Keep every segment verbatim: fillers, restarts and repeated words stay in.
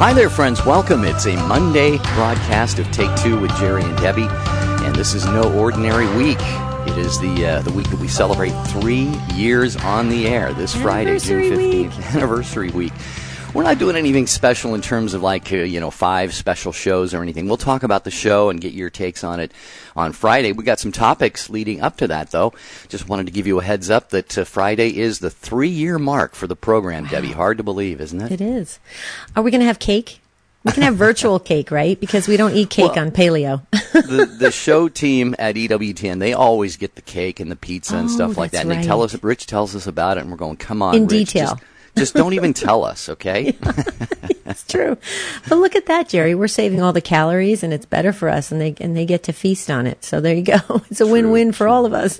Hi there, friends. Welcome. It's a Monday broadcast of Take Two with Jerry and Debbie, and this is no ordinary week. It is the uh, the week that we celebrate three years on the air this Friday, June fifteenth, anniversary week. We're not doing anything special in terms of like, uh, you know, five special shows or anything. We'll talk about the show and get your takes on it on Friday. We got some topics leading up to that, though. Just wanted to give you a heads up that uh, Friday is the three-year mark for the program, wow. Debbie. Hard to believe, isn't it? It is. Are we going to have cake? We can have virtual cake, right? Because we don't eat cake well, on paleo. the, the show team at E W T N, they always get the cake and the pizza and oh, stuff like that. And right. they tell us, Rich tells us about it, and we're going, come on, In Rich. detail. Just, just don't even tell us, okay? It's true. But look at that, Jerry. We're saving all the calories, and it's better for us, and they and they get to feast on it. So there you go. It's a true, win-win for true. all of us.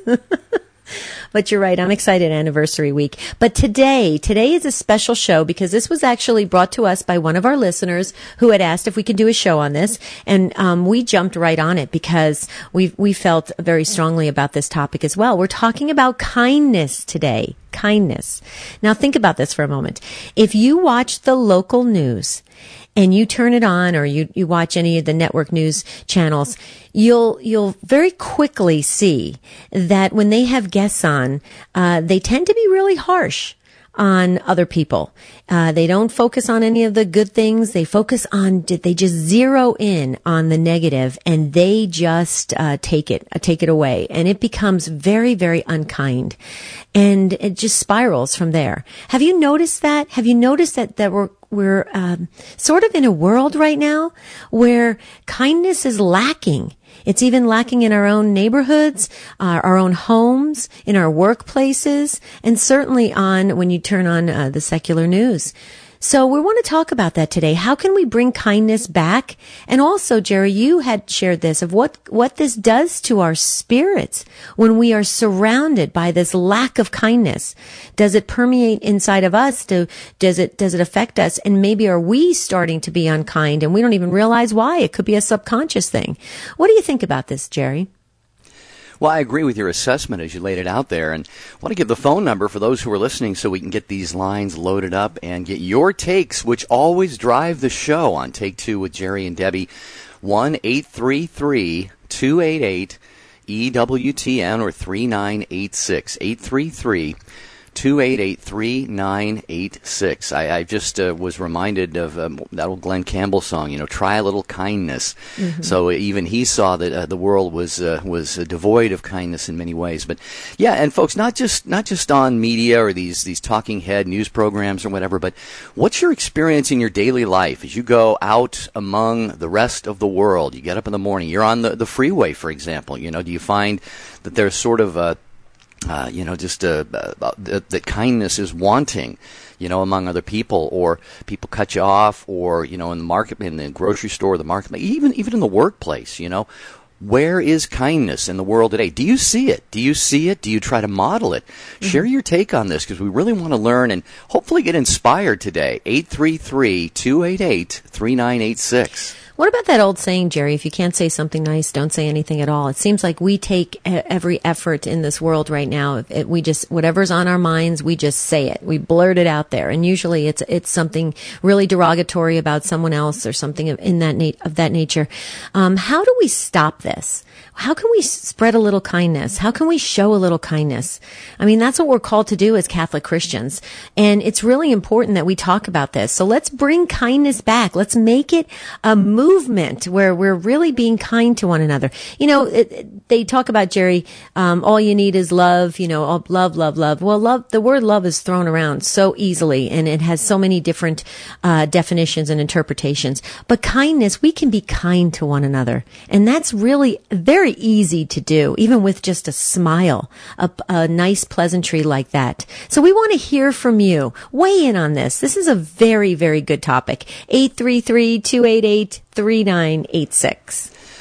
But you're right. I'm excited. Anniversary week. But today, today is a special show because this was actually brought to us by one of our listeners who had asked if we could do a show on this. And, um, we jumped right on it because we, we felt very strongly about this topic as well. We're talking about kindness today. Kindness. Now think about this for a moment. If you watch the local news, and you turn it on or you, you watch any of the network news channels, you'll, you'll very quickly see that when they have guests on, uh, they tend to be really harsh on other people. Uh, they don't focus on any of the good things. They focus on, they just zero in on the negative and they just, uh, take it, uh, take it away. And it becomes very, very unkind. And it just spirals from there. Have you noticed that? Have you noticed that, that we're, we're, um, sort of in a world right now where kindness is lacking? It's even lacking in our own neighborhoods, uh, our own homes, in our workplaces, and certainly on when you turn on uh, the secular news. So we want to talk about that today. How can we bring kindness back? And also, Jerry, you had shared this of what, what this does to our spirits when we are surrounded by this lack of kindness. Does it permeate inside of us? Do, does it, does it affect us? And maybe are we starting to be unkind and we don't even realize why? It could be a subconscious thing. What do you think about this, Jerry? Well, I agree with your assessment as you laid it out there, and I want to give the phone number for those who are listening so we can get these lines loaded up and get your takes, which always drive the show on Take Two with Jerry and Debbie. one eight three three, two eight eight, E W T N or three nine eight six, eight three three, two eight eight, three nine eight six. I, I just uh, was reminded of um, that old Glenn Campbell song, you know, try a little kindness. Mm-hmm. So even he saw that uh, the world was uh, was uh, devoid of kindness in many ways. But yeah, and folks, not just not just on media or these these talking head news programs or whatever, but what's your experience in your daily life as you go out among the rest of the world? You get up in the morning, you're on the, the freeway, for example. You know, do you find that there's sort of a Uh, you know, just uh, uh, that, that kindness is wanting, you know, among other people, or people cut you off, or, you know, in the market, in the grocery store, the market, even even in the workplace, you know, where is kindness in the world today? Do you see it? Do you see it? Do you try to model it? Mm-hmm. Share your take on this because we really want to learn and hopefully get inspired today. eight three three, two eight eight, three nine eight six. What about that old saying, Jerry, if you can't say something nice, don't say anything at all? It seems like we take every effort in this world right now. It, we just, whatever's on our minds, we just say it. We blurt it out there. And usually it's, it's something really derogatory about someone else or something of, in that na- of that nature. Um, how do we stop this? How can we spread a little kindness? How can we show a little kindness? I mean, that's what we're called to do as Catholic Christians. And it's really important that we talk about this. So let's bring kindness back. Let's make it a movement where we're really being kind to one another. You know, it, it, they talk about, Jerry, um, all you need is love, you know, all, love, love, love. Well, love, the word love is thrown around so easily and it has so many different, uh, definitions and interpretations. But kindness, we can be kind to one another. And that's really very easy to do, even with just a smile, a, a nice pleasantry like that. So we want to hear from you. Weigh in on this. This is a very, very good topic. eight three three, two eight eight, three nine eight six.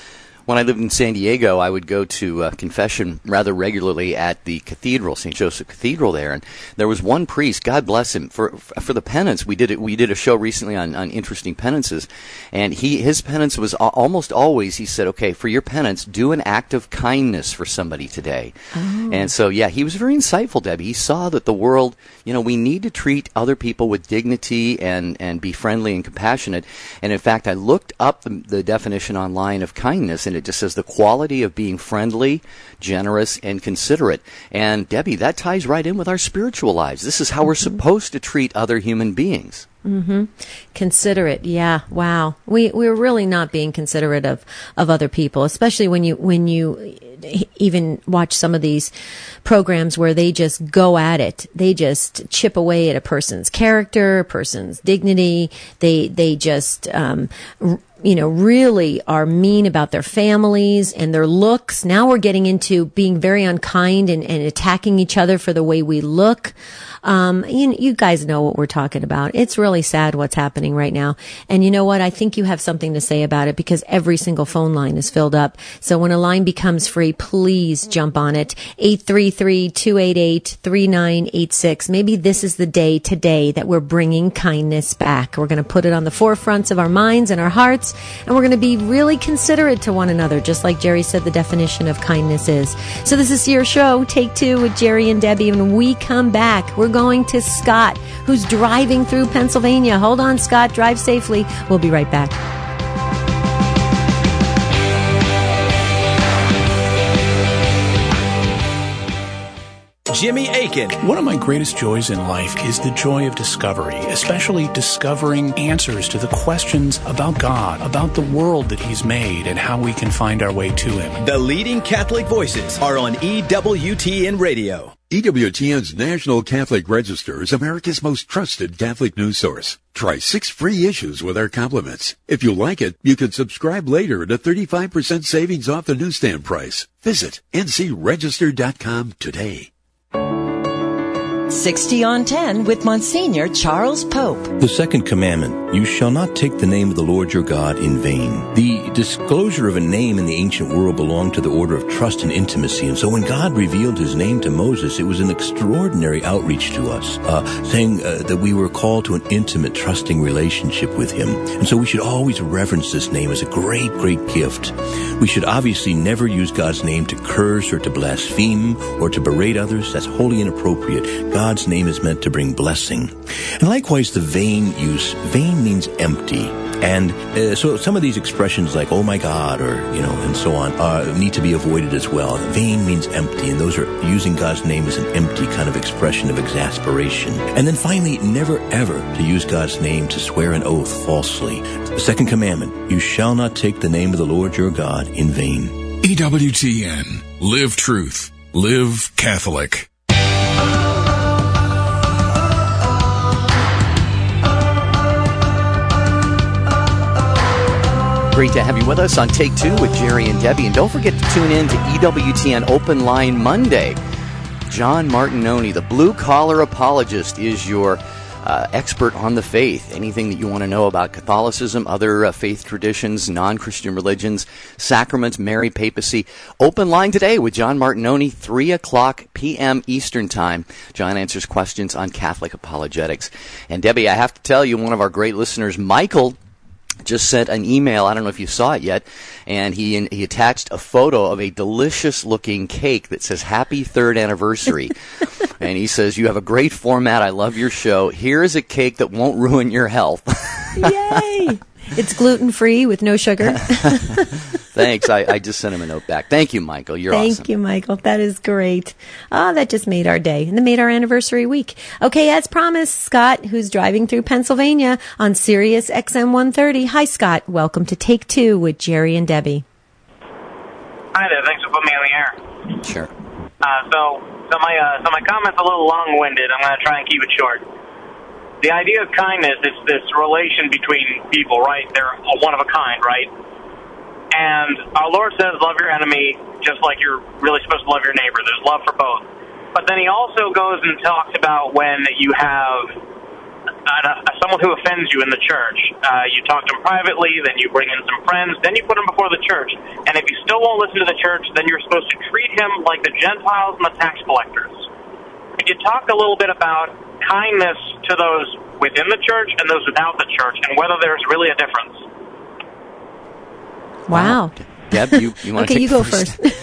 When I lived in San Diego, I would go to uh, confession rather regularly at the cathedral, Saint Joseph Cathedral there, and there was one priest, God bless him, for for the penance. We did it. We did a show recently on, on interesting penances, and he his penance was a- almost always. He said, "Okay, for your penance, do an act of kindness for somebody today." Oh. And so, yeah, he was very insightful, Debbie. He saw that the world, you know, we need to treat other people with dignity and and be friendly and compassionate. And in fact, I looked up the, the definition online of kindness, and it just says the quality of being friendly, generous, and considerate. And Debbie, that ties right in with our spiritual lives. This is how mm-hmm. we're supposed to treat other human beings. Mm-hmm. Considerate, yeah. Wow, we we're really not being considerate of, of other people, especially when you when you even watch some of these programs where they just go at it. They just chip away at a person's character, a person's dignity. They they just um, r- you know, really are mean about their families and their looks. Now we're getting into being very unkind and, and attacking each other for the way we look. Um, you, you guys know what we're talking about. It's really sad what's happening right now. And you know what? I think you have something to say about it because every single phone line is filled up. So when a line becomes free, please jump on it. eight three three, two eight eight, three nine eight six. Maybe this is the day today that we're bringing kindness back. We're going to put it on the forefronts of our minds and our hearts, and we're going to be really considerate to one another, just like Jerry said the definition of kindness is. So this is your show, Take Two with Jerry and Debbie. And when we come back, we're going to Scott, who's driving through Pennsylvania. Hold on, Scott. Drive safely. We'll be right back. Jimmy Akin. One of my greatest joys in life is the joy of discovery, especially discovering answers to the questions about God, about the world that He's made, and how we can find our way to Him. The leading Catholic voices are on E W T N Radio. E W T N's National Catholic Register is America's most trusted Catholic news source. Try six free issues with our compliments. If you like it, you can subscribe later at a thirty-five percent savings off the newsstand price. Visit N C register dot com today. sixty on ten with Monsignor Charles Pope. The second commandment, you shall not take the name of the Lord your God in vain. The disclosure of a name in the ancient world belonged to the order of trust and intimacy. And so when God revealed His name to Moses, it was an extraordinary outreach to us, uh, saying uh, that we were called to an intimate, trusting relationship with Him. And so we should always reverence this name as a great, great gift. We should obviously never use God's name to curse or to blaspheme or to berate others. That's wholly inappropriate. God God's name is meant to bring blessing. And likewise, the vain use. Vain means empty. And uh, so some of these expressions like, oh my God, or, you know, and so on, uh, need to be avoided as well. Vain means empty, and those are using God's name as an empty kind of expression of exasperation. And then finally, never ever to use God's name to swear an oath falsely. The second commandment, you shall not take the name of the Lord your God in vain. E W T N. Live truth. Live Catholic. Great to have you with us on Take Two with Jerry and Debbie. And don't forget to tune in to E W T N Open Line Monday. John Martinoni, the blue-collar apologist, is your uh, expert on the faith. Anything that you want to know about Catholicism, other uh, faith traditions, non-Christian religions, sacraments, Mary, papacy. Open line today with John Martinoni, three o'clock p.m. Eastern Time. John answers questions on Catholic apologetics. And Debbie, I have to tell you, one of our great listeners, Michael, just sent an email. I don't know if you saw it yet, and he he attached a photo of a delicious-looking cake that says "Happy Third Anniversary," and he says, "You have a great format. I love your show. Here is a cake that won't ruin your health." Yay! It's gluten-free with no sugar. Thanks. I, I just sent him a note back. Thank you, Michael. You're Thank awesome. you, Michael. That is great. Oh, that just made our day. And that made our anniversary week. Okay, as promised, Scott, who's driving through Pennsylvania on Sirius X M one thirty. Hi, Scott. Welcome to Take Two with Jerry and Debbie. Hi there. Thanks for putting me on the air. Sure. Uh, so, so my uh, so my comment's a little long-winded. I'm going to try and keep it short. The idea of kindness is this relation between people, right? They're one of a kind, right? And our Lord says, love your enemy just like you're really supposed to love your neighbor. There's love for both. But then He also goes and talks about when you have uh, someone who offends you in the church. Uh, you talk to them privately, then you bring in some friends, then you put them before the church. And if you still won't listen to the church, then you're supposed to treat him like the Gentiles and the tax collectors. Could you talk a little bit about kindness to those within the church and those without the church, and whether there's really a difference? Wow. Deb, you, you want to okay, take you go first? first.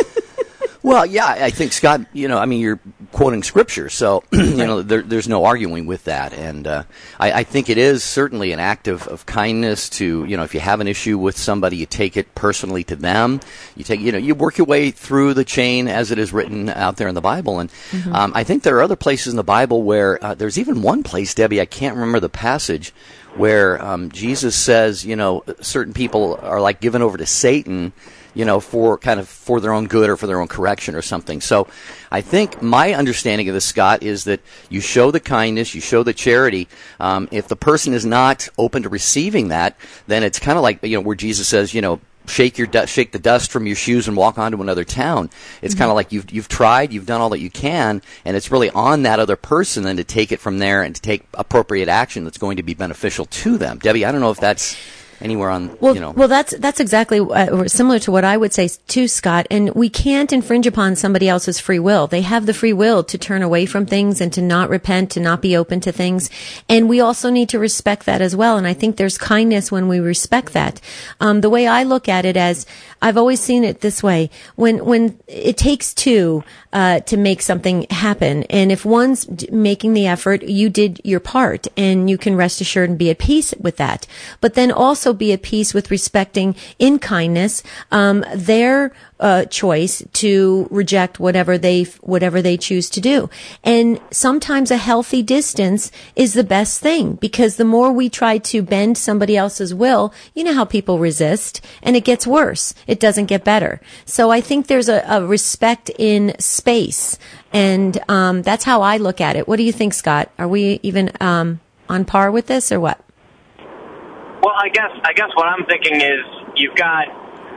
Well, yeah, I think, Scott, you know, I mean, you're quoting Scripture, so, you know, there, there's no arguing with that. And uh, I, I think it is certainly an act of, of kindness to, you know, if you have an issue with somebody, you take it personally to them. You take, you know, you work your way through the chain as it is written out there in the Bible. And mm-hmm. um, I think there are other places in the Bible where uh, there's even one place, Debbie, I can't remember the passage, where um, Jesus says, you know, certain people are like given over to Satan, you know, for kind of for their own good or for their own correction or something. So I think my understanding of this, Scott, is that you show the kindness, you show the charity. Um, if the person is not open to receiving that, then it's kind of like, you know, where Jesus says, you know, shake your du- shake the dust from your shoes and walk on to another town. It's mm-hmm. kind of like you've you've tried, you've done all that you can, and it's really on that other person then to take it from there and to take appropriate action that's going to be beneficial to them. Debbie, I don't know if that's anywhere on, well, you know. Well, that's that's exactly uh, similar to what I would say too, Scott. And we can't infringe upon somebody else's free will. They have the free will to turn away from things and to not repent, to not be open to things. And we also need to respect that as well. And I think there's kindness when we respect that. Um, the way I look at it as, I've always seen it this way. When when it takes two uh, to make something happen, and if one's d- making the effort, you did your part, and you can rest assured and be at peace with that. But then also be at peace with respecting, in kindness, um, their uh, choice to reject whatever they whatever they choose to do. And sometimes a healthy distance is the best thing, because the more we try to bend somebody else's will, you know how people resist, and it gets worse. It doesn't get better. So I think there's a, a respect in space, and um, that's how I look at it. What do you think, Scott? Are we even um, on par with this, or what? Well, I guess I guess what I'm thinking is you've got,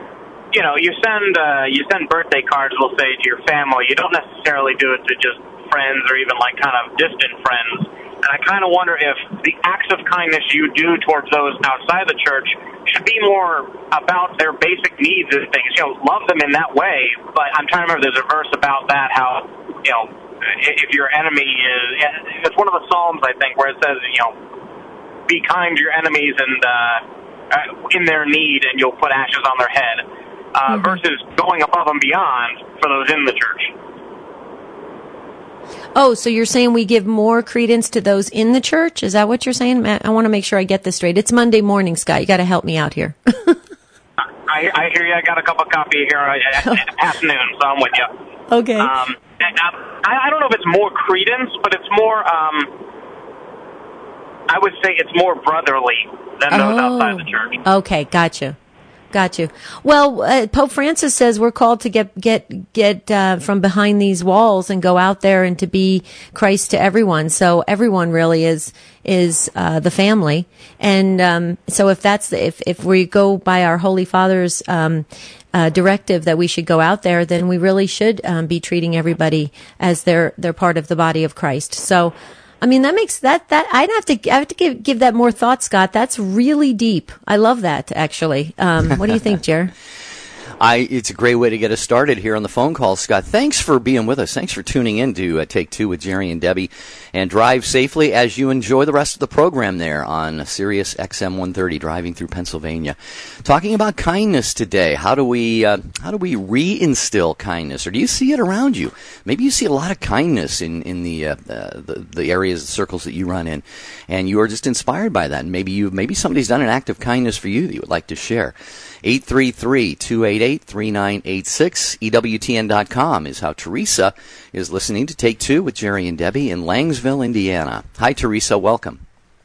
you know, you send uh, you send birthday cards, we'll say, to your family. You don't necessarily do it to just friends or even like kind of distant friends. And I kind of wonder if the acts of kindness you do towards those outside the church should be more about their basic needs and things. You know, love them in that way. But I'm trying to remember, there's a verse about that, how, you know, if your enemy is, it's one of the Psalms, I think, where it says, you know, be kind to your enemies and uh, in their need, and you'll put ashes on their head, uh, mm-hmm. versus going above and beyond for those in the church. Oh, so you're saying we give more credence to those in the church? Is that what you're saying, Matt? I want to make sure I get this straight. It's Monday morning, Scott. You got to help me out here. I, I hear you. I got a cup of coffee here at past noon, so I'm with you. Okay. Um, I, I don't know if it's more credence, but it's more, um, I would say it's more brotherly than those oh, outside the church. Okay, gotcha. Got you. Well, uh, Pope Francis says we're called to get get get uh, from behind these walls and go out there and to be Christ to everyone. So everyone really is is uh, the family. And um, so if that's the, if if we go by our Holy Father's um, uh, directive that we should go out there, then we really should um, be treating everybody as they're they're part of the body of Christ. So. I mean, that makes that, that, I'd have to, I have to give, give that more thought, Scott. That's really deep. I love that, actually. Um, what do you think, Jer? I, it's a great way to get us started here on the phone call, Scott. Thanks for being with us. Thanks for tuning in to uh, Take Two with Jerry and Debbie. And drive safely as you enjoy the rest of the program there on Sirius X M one thirty, driving through Pennsylvania. Talking about kindness today. How do we uh, how do we reinstill kindness? Or do you see it around you? Maybe you see a lot of kindness in, in the, uh, uh, the the areas, the circles that you run in, and you are just inspired by that. And maybe you maybe somebody's done an act of kindness for you that you would like to share. eight three three, two eight eight, three nine eight six. E W T N dot com is how Teresa is listening to Take Two with Jerry and Debbie in Langsville, Indiana. Hi, Teresa. Welcome.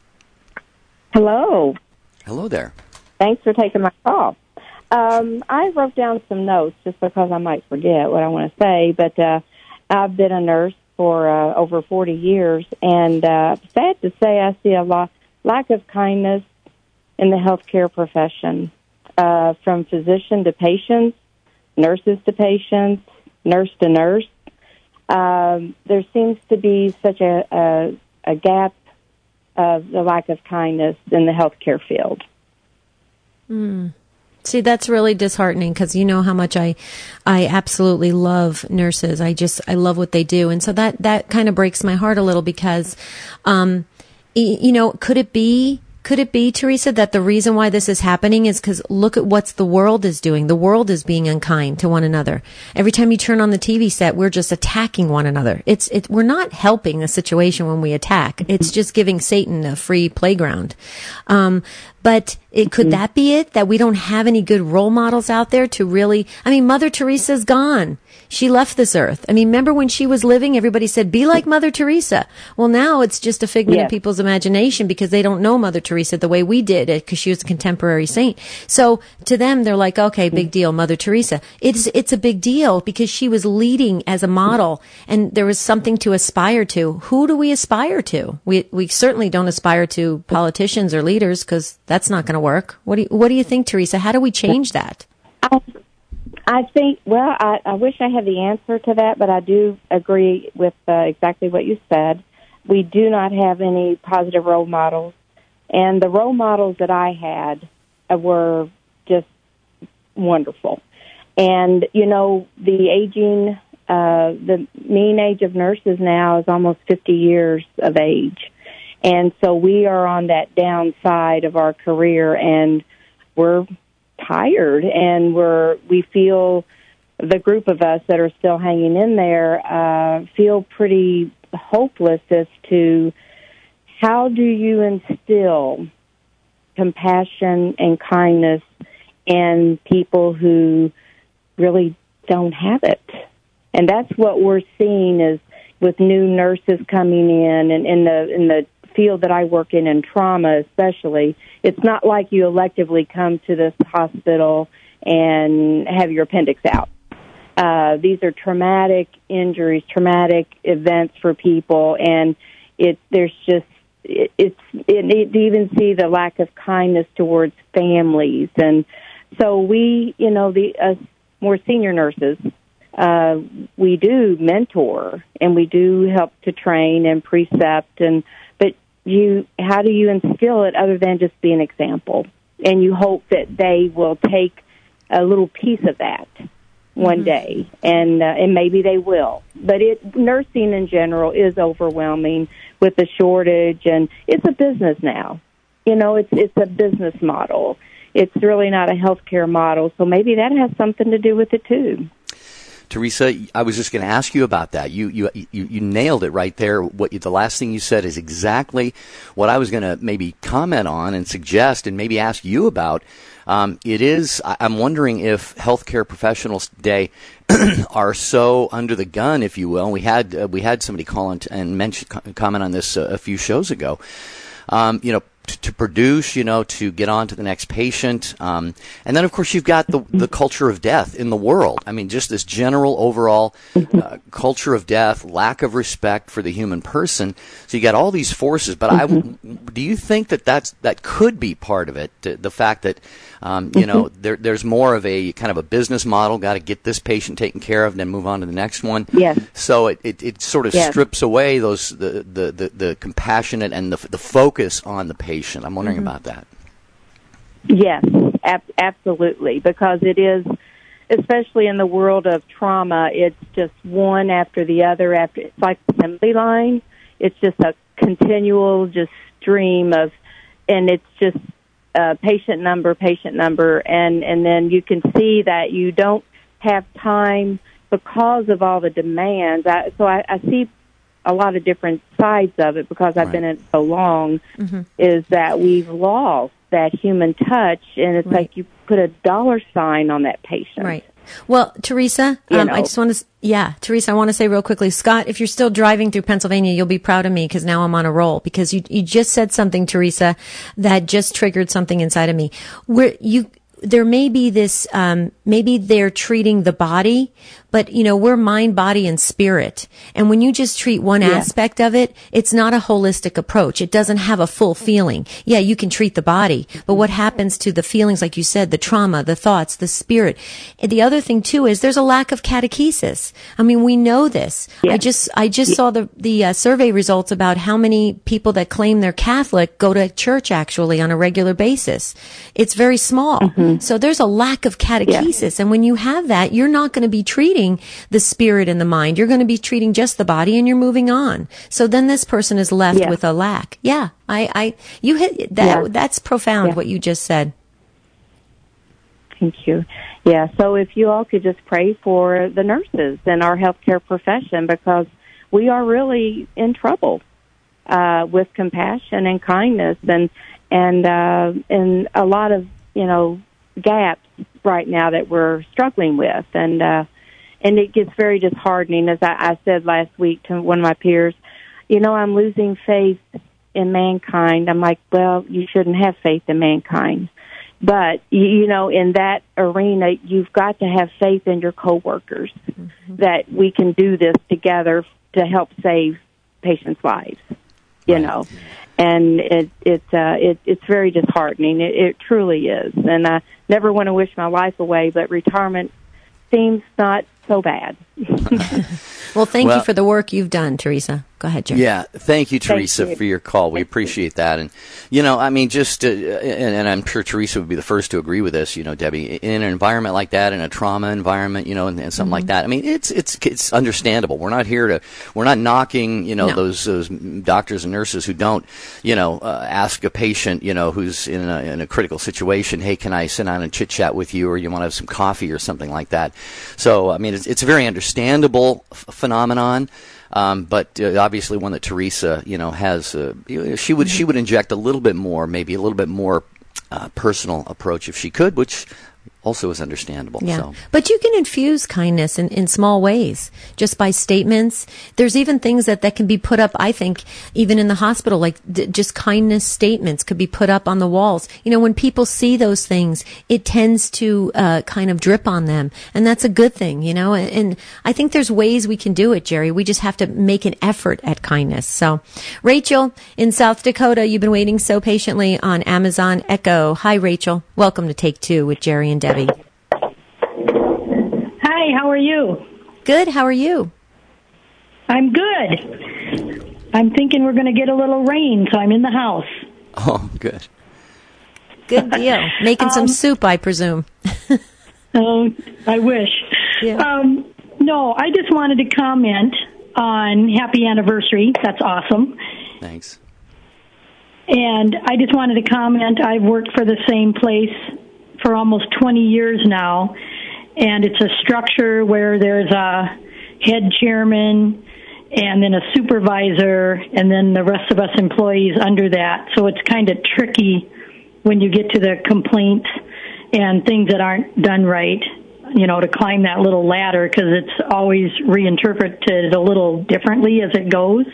Hello. Hello there. Thanks for taking my call. Um, I wrote down some notes just because I might forget what I want to say, but uh, I've been a nurse for uh, over forty years, and uh, sad to say I see a lot, lack of kindness in the healthcare profession. Uh, from physician to patients, nurses to patients, nurse to nurse. Um, there seems to be such a, a, a gap of the lack of kindness in the healthcare field. Mm. See, that's really disheartening because you know how much I, I absolutely love nurses. I just, I love what they do. And so that, that kind of breaks my heart a little because, um, y- you know, could it be, could it be, Teresa, that the reason why this is happening is because look at what the world is doing. The world is being unkind to one another. Every time you turn on the T V set, we're just attacking one another. It's, it, we're not helping the situation when we attack. It's just giving Satan a free playground. Um, But it, could that be it? That we don't have any good role models out there to really, I mean, Mother Teresa's gone. She left this earth. I mean, remember when she was living, everybody said, be like Mother Teresa. Well, now it's just a figment yes. of people's imagination because they don't know Mother Teresa the way we did it because she was a contemporary saint. So to them, they're like, okay, big deal, Mother Teresa. It's, it's a big deal because she was leading as a model and there was something to aspire to. Who do we aspire to? We, we certainly don't aspire to politicians or leaders because that's not going to work. What do you, what do you think, Teresa? How do we change that? I, I think, well, I, I wish I had the answer to that, but I do agree with uh, exactly what you said. We do not have any positive role models, and the role models that I had uh, were just wonderful. And, you know, the aging, uh, the mean age of nurses now is almost fifty years of age. And so we are on that downside of our career, and we're tired, and we're we feel, the group of us that are still hanging in there, uh, feel pretty hopeless as to how do you instill compassion and kindness in people who really don't have it. And that's what we're seeing is with new nurses coming in, and in the in the field that I work in, in trauma especially, it's not like you electively come to this hospital and have your appendix out. Uh, these are traumatic injuries, traumatic events for people, and it there's just it, it's it, to even see the lack of kindness towards families, and so we, you know, the uh, more senior nurses, uh, we do mentor and we do help to train and precept, and but you, how do you instill it other than just be an example? And you hope that they will take a little piece of that one mm-hmm. day, and uh, and maybe they will. But it nursing in general is overwhelming with the shortage, and it's a business now. You know, it's it's a business model. It's really not a healthcare model, so maybe that has something to do with it too. Teresa, I was just going to ask you about that. You you you, you nailed it right there. What you, the last thing you said is exactly what I was going to maybe comment on and suggest and maybe ask you about. Um, it is, I'm wondering if healthcare professionals today are so under the gun, if you will. And we had uh, we had somebody call in and mention comment on this uh, a few shows ago. Um, you know. To, to produce, you know, to get on to the next patient. Um, and then, of course, you've got the, the culture of death in the world. I mean, just this general overall uh, culture of death, lack of respect for the human person. So you got all these forces. But I, do you think that that's, that could be part of it, the fact that, um, you know, there, there's more of a kind of a business model, got to get this patient taken care of and then move on to the next one. Yes. So it, it, it sort of yes. strips away those the, the, the, the compassionate and the, the focus on the patient. I'm wondering mm-hmm. about that. Yes, ab- absolutely, because it is, especially in the world of trauma, it's just one after the other. After it's like an assembly line. It's just a continual just stream of, and it's just uh, patient number, patient number, and, and then you can see that you don't have time because of all the demands. I, so I, I see a lot of different sides of it because I've right. been in it so long, mm-hmm. is that we've lost that human touch, and it's right. like you put a dollar sign on that patient. Right. Well, Teresa, um, I just want to, yeah, Teresa, I want to say real quickly, Scott, if you're still driving through Pennsylvania, you'll be proud of me because now I'm on a roll because you, you just said something, Teresa, that just triggered something inside of me. Where you, there may be this, um, maybe they're treating the body, but, you know, we're mind, body, and spirit. And when you just treat one Yeah. aspect of it, it's not a holistic approach. It doesn't have a full feeling. Yeah, you can treat the body, but what happens to the feelings, like you said, the trauma, the thoughts, the spirit? And the other thing, too, is there's a lack of catechesis. I mean, we know this. Yeah. I just, I just saw the, the uh, survey results about how many people that claim they're Catholic go to church actually on a regular basis. It's very small. Mm-hmm. So there's a lack of catechesis. And when you have that, you're not going to be treating the spirit and the mind. You're going to be treating just the body, and you're moving on. So then this person is left Yeah. with a lack. Yeah. I, I, you hit that. Yeah. That's profound Yeah. what you just said. Thank you. Yeah, so if you all could just pray for the nurses in our healthcare profession, because we are really in trouble uh, with compassion and kindness, and and uh, and a lot of you know gaps right now that we're struggling with, and uh, and it gets very disheartening. As I, I said last week to one of my peers, you know, I'm losing faith in mankind. I'm like, well, you shouldn't have faith in mankind. But, you know, in that arena, you've got to have faith in your coworkers mm-hmm. that we can do this together to help save patients' lives, you right. know. And it, it's uh, it, it's very disheartening. It, it truly is. And I never want to wish my life away, but retirement seems not so bad. Well, thank well, you for the work you've done, Teresa. Go ahead, Jerry. Yeah, thank you, Teresa, thank you. for your call. We Thank appreciate you. that. And, you know, I mean, just, uh, and, and I'm sure Teresa would be the first to agree with this, you know, Debbie, in an environment like that, in a trauma environment, you know, and, and something mm-hmm. like that. I mean, it's, it's, it's understandable. We're not here to, we're not knocking, you know, no. those, those doctors and nurses who don't, you know, uh, ask a patient, you know, who's in a, in a critical situation, hey, can I sit down and chit chat with you, or you want to have some coffee or something like that. So, I mean, it's, it's a very understandable f- phenomenon. Um, but uh, obviously, one that Teresa, you know, has, uh, she would she would inject a little bit more, maybe a little bit more uh, personal approach if she could, which also is understandable. Yeah, So. But you can infuse kindness in, in small ways, just by statements. There's even things that, that can be put up, I think, even in the hospital, like d- just kindness statements could be put up on the walls. You know, when people see those things, it tends to uh, kind of drip on them, and that's a good thing, you know. And, and I think there's ways we can do it, Jerry. We just have to make an effort at kindness. So, Rachel in South Dakota, you've been waiting so patiently on Amazon Echo. Hi, Rachel. Welcome to Take Two with Jerry and Debbie. Hi, how are you? Good, how are you? I'm good. I'm thinking we're going to get a little rain, so I'm in the house. Oh, good. Good deal. Making some um, soup, I presume. Oh, I wish. Yeah. Um, no, I just wanted to comment on happy anniversary. That's awesome. Thanks. And I just wanted to comment, I've worked for the same place for almost twenty years now, and it's a structure where there's a head chairman and then a supervisor and then the rest of us employees under that. So it's kind of tricky when you get to the complaints and things that aren't done right, you know, to climb that little ladder, because it's always reinterpreted a little differently as it goes.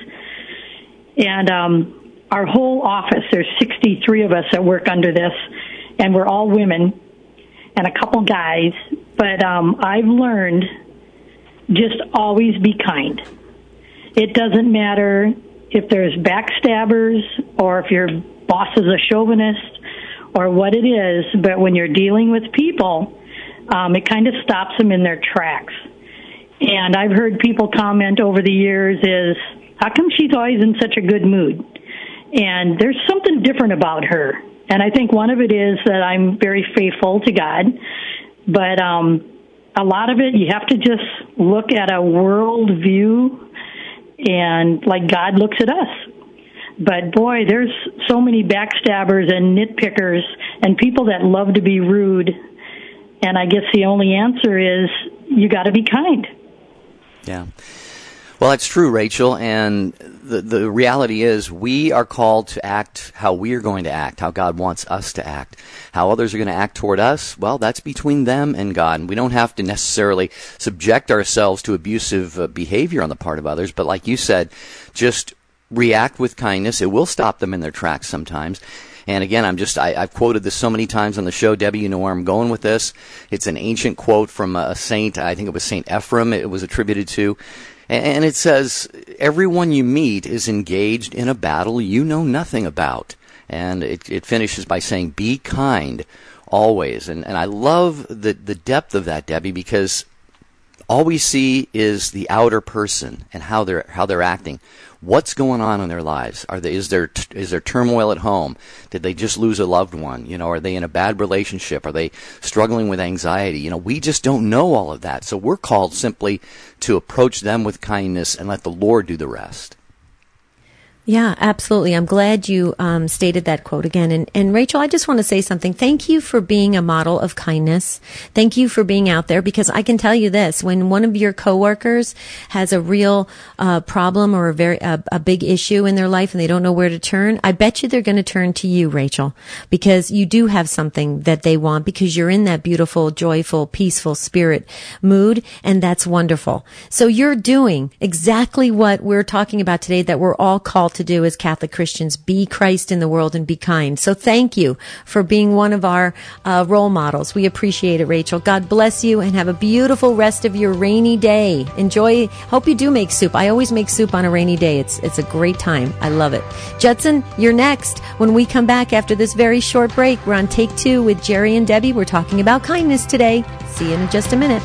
And um, our whole office, there's sixty-three of us that work under this, and we're all women and a couple guys. But um, I've learned just always be kind. It doesn't matter if there's backstabbers or if your boss is a chauvinist or what it is, but when you're dealing with people, um, it kind of stops them in their tracks. And I've heard people comment over the years is, how come she's always in such a good mood? And there's something different about her. And I think one of it is that I'm very faithful to God. But um, a lot of it, you have to just look at a world view and like God looks at us. But boy, there's so many backstabbers and nitpickers and people that love to be rude. And I guess the only answer is you got to be kind. Yeah. Well, that's true, Rachel, and the the reality is we are called to act how we are going to act, how God wants us to act. How others are going to act toward us, well, that's between them and God. And we don't have to necessarily subject ourselves to abusive uh, behavior on the part of others, but like you said, just react with kindness, it will stop them in their tracks sometimes. And again, I'm just, I, I've quoted this so many times on the show. Debbie, you know where I'm going with this. It's an ancient quote from a saint, I think it was Saint Ephrem it was attributed to. And it says, everyone you meet is engaged in a battle you know nothing about. And it, it finishes by saying, be kind always. And, and I love the, the depth of that, Debbie, because all we see is the outer person and how they're how they're acting. What's going on in their lives? Are they is there is there turmoil at home? Did they just lose a loved one? You know, are they in a bad relationship? Are they struggling with anxiety? You know, we just don't know all of that. So we're called simply to approach them with kindness and let the Lord do the rest. Yeah, absolutely. I'm glad you um, stated that quote again. And, and Rachel, I just want to say something. Thank you for being a model of kindness. Thank you for being out there, because I can tell you this: when one of your coworkers has a real uh, problem or a very a, a big issue in their life and they don't know where to turn, I bet you they're going to turn to you, Rachel, because you do have something that they want, because you're in that beautiful, joyful, peaceful spirit mood, and that's wonderful. So you're doing exactly what we're talking about today, that we're all called to do as Catholic Christians: be Christ in the world and be kind. So thank you for being one of our uh, role models. We appreciate it, Rachel. God bless you, and have a beautiful rest of your rainy day. Enjoy. Hope you do make soup. I always make soup on a rainy day. It's it's a great time. I love it. Judson, you're next. When we come back after this very short break, we're on Take Two with Jerry and Debbie. We're talking about kindness today. See you in just a minute.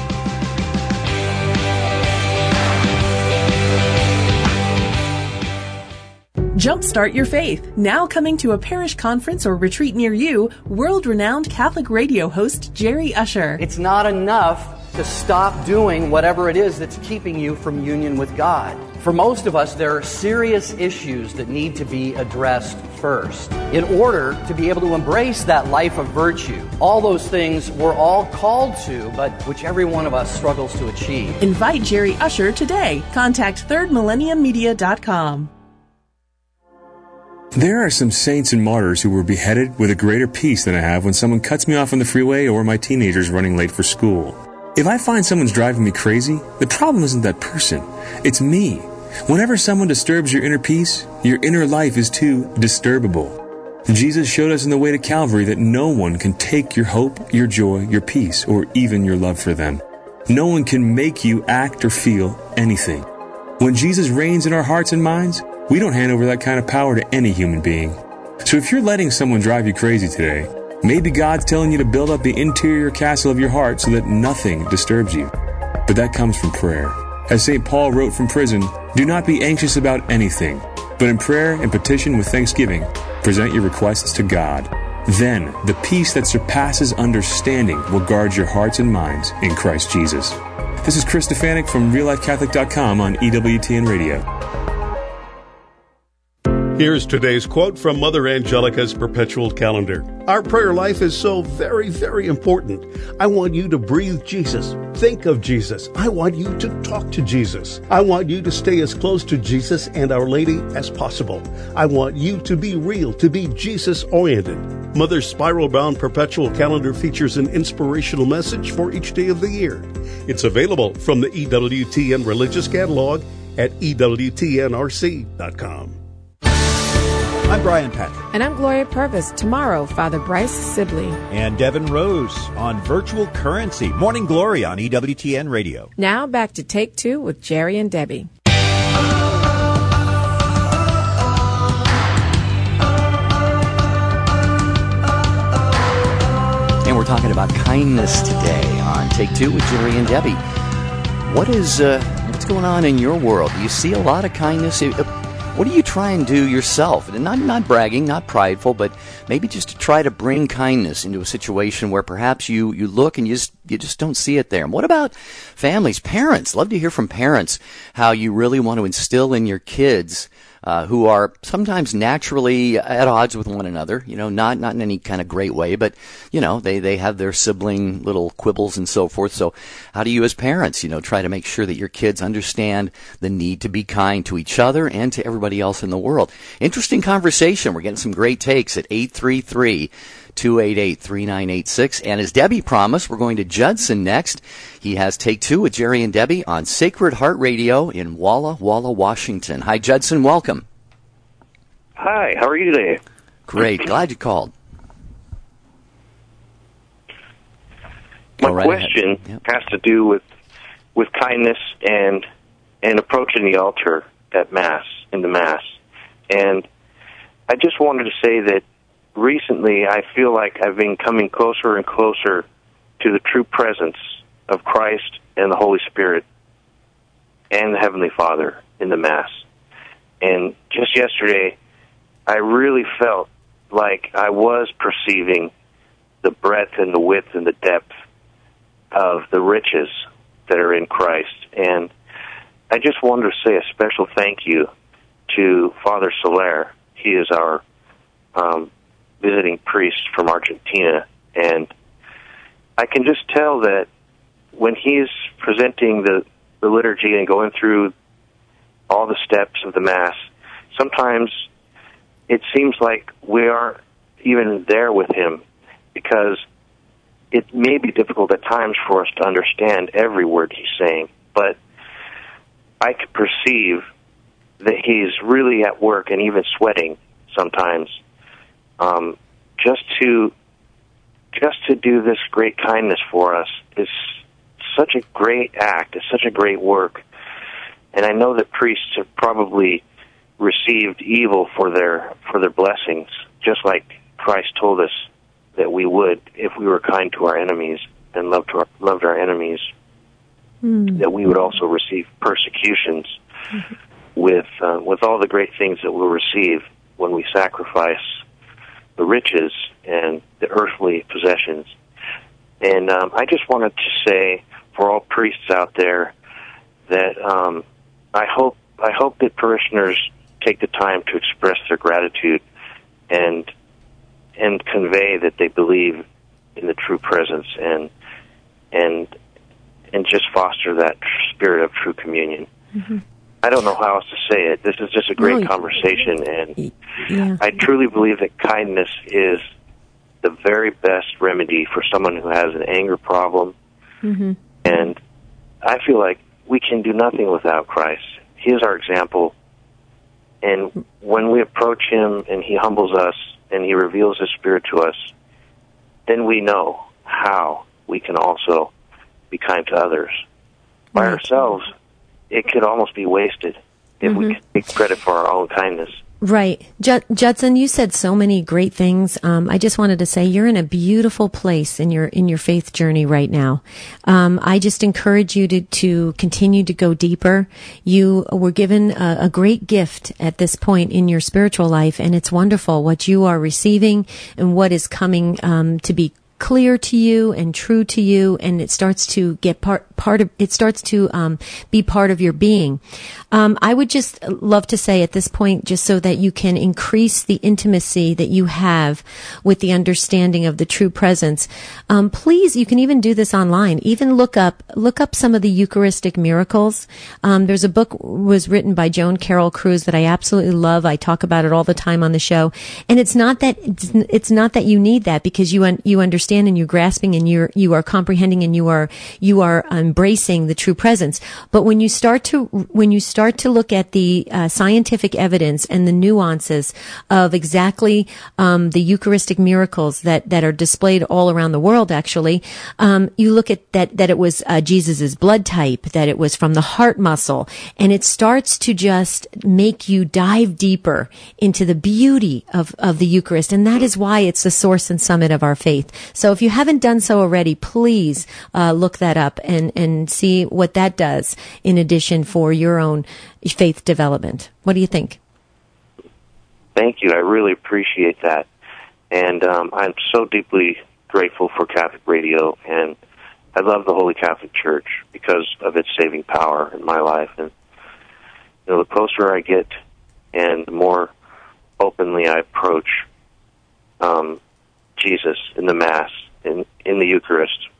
Jumpstart your faith. Now coming to a parish conference or retreat near you, world-renowned Catholic radio host Jerry Usher. It's not enough to stop doing whatever it is that's keeping you from union with God. For most of us, there are serious issues that need to be addressed first in order to be able to embrace that life of virtue. All those things we're all called to, but which every one of us struggles to achieve. Invite Jerry Usher today. Contact third millennium media dot com. There are some saints and martyrs who were beheaded with a greater peace than I have when someone cuts me off on the freeway or my teenager's running late for school. If I find someone's driving me crazy, the problem isn't that person. It's me. Whenever someone disturbs your inner peace, your inner life is too disturbable. Jesus showed us in the way to Calvary that no one can take your hope, your joy, your peace, or even your love for them. No one can make you act or feel anything. When Jesus reigns in our hearts and minds, we don't hand over that kind of power to any human being. So if you're letting someone drive you crazy today, maybe God's telling you to build up the interior castle of your heart so that nothing disturbs you. But that comes from prayer. As Saint Paul wrote from prison, do not be anxious about anything, but in prayer and petition with thanksgiving, present your requests to God. Then the peace that surpasses understanding will guard your hearts and minds in Christ Jesus. This is Chris Stefanik from real life catholic dot com on E W T N Radio. Here's today's quote from Mother Angelica's Perpetual Calendar. Our prayer life is so very, very important. I want you to breathe Jesus. Think of Jesus. I want you to talk to Jesus. I want you to stay as close to Jesus and Our Lady as possible. I want you to be real, to be Jesus-oriented. Mother's spiral-bound Perpetual Calendar features an inspirational message for each day of the year. It's available from the E W T N Religious Catalog at E W T N R C dot com. I'm Brian Patrick. And I'm Gloria Purvis. Tomorrow, Father Bryce Sibley. And Devin Rose on Virtual Currency. Morning Glory on E W T N Radio. Now back to Take Two with Jerry and Debbie. And we're talking about kindness today on Take Two with Jerry and Debbie. What is, uh, what's going on in your world? Do you see a lot of kindness? What do you try and do yourself? And not not bragging, not prideful, but maybe just to try to bring kindness into a situation where perhaps you, you look and you just, you just don't see it there. And what about families, parents? Love to hear from parents how you really want to instill in your kids uh, who are sometimes naturally at odds with one another, you know, not, not in any kind of great way, but, you know, they, they have their sibling little quibbles and so forth. So how do you as parents, you know, try to make sure that your kids understand the need to be kind to each other and to everybody else in the world? Interesting conversation. We're getting some great takes at eight three three, two eight eight, three nine eight six. And as Debbie promised, we're going to Judson next. He has Take Two with Jerry and Debbie on Sacred Heart Radio in Walla Walla, Washington. Hi, Judson. Welcome. Hi. How are you today? Great. Glad you called. My right question yep. has to do with with kindness and and approaching the altar at Mass, in the Mass. And I just wanted to say that recently I feel like I've been coming closer and closer to the true presence of Christ and the Holy Spirit and the Heavenly Father in the Mass. And just yesterday, I really felt like I was perceiving the breadth and the width and the depth of the riches that are in Christ. And I just wanted to say a special thank you to Father Soler. He is our um, visiting priest from Argentina, and I can just tell that when he's presenting the, the liturgy and going through all the steps of the Mass, sometimes it seems like we aren't even there with him, because it may be difficult at times for us to understand every word he's saying, but I could perceive that he's really at work and even sweating sometimes, um, just to just to do this great kindness for us is such a great act. It's such a great work, and I know that priests have probably received evil for their for their blessings, just like Christ told us that we would if we were kind to our enemies and loved our, loved our enemies, mm. that we would also receive persecutions mm-hmm. with uh, with all the great things that we'll receive when we sacrifice the riches and the earthly possessions. And um, I just wanted to say for all priests out there that um, I hope I hope that parishioners take the time to express their gratitude and and convey that they believe in the true presence and and and just foster that spirit of true communion. Mm-hmm. I don't know how else to say it. This is just a great no, conversation, and yeah. I truly believe that kindness is the very best remedy for someone who has an anger problem. Mm-hmm. And I feel like we can do nothing without Christ. He is our example. And when we approach him and he humbles us and he reveals his spirit to us, then we know how we can also be kind to others. By right. ourselves, it could almost be wasted if mm-hmm. we could take credit for our own kindness. Right. Jud- Judson, you said so many great things. Um, I just wanted to say you're in a beautiful place in your in your faith journey right now. Um, I just encourage you to, to continue to go deeper. You were given a, a great gift at this point in your spiritual life, and it's wonderful what you are receiving and what is coming um, to be clear to you and true to you, and it starts to get part part of it starts to um be part of your being. Um I would just love to say at this point, just so that you can increase the intimacy that you have with the understanding of the true presence, um please, you can even do this online. Even look up look up some of the Eucharistic miracles. Um there's a book was written by Joan Carol Cruz that I absolutely love. I talk about it all the time on the show, and it's not that it's, it's not that you need that, because you un, you understand and you're grasping and you're you are comprehending and you are you are embracing the true presence. But when you start to when you start to look at the uh, scientific evidence and the nuances of exactly um, the Eucharistic miracles that that are displayed all around the world, actually, um, you look at that that it was uh, Jesus's blood type, that it was from the heart muscle, and it starts to just make you dive deeper into the beauty of of the Eucharist, and that is why it's the source and summit of our faith. So if you haven't done so already, please uh, look that up and, and see what that does in addition for your own faith development. What do you think? Thank you. I really appreciate that. And um, I'm so deeply grateful for Catholic Radio, and I love the Holy Catholic Church because of its saving power in my life. And you know, the closer I get and the more openly I approach um Jesus in the Mass, in, in the Eucharist,